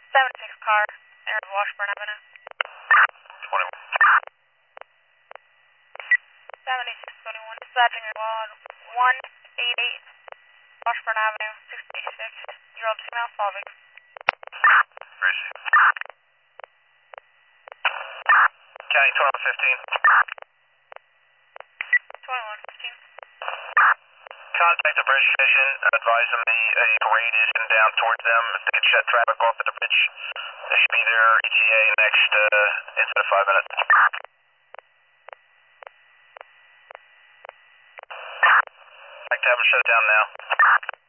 76 car, near Washburn Avenue. 21. 7621, dispatching squad 188, Washburn Avenue, 66, year old female, Solving. Gracie. County 2115. Contact the bridge station, advise them a parade is heading down towards them. If they could shut traffic off at the bridge, they should be there, ETA, next inside of 5 minutes. I'd like to have them shut it down now.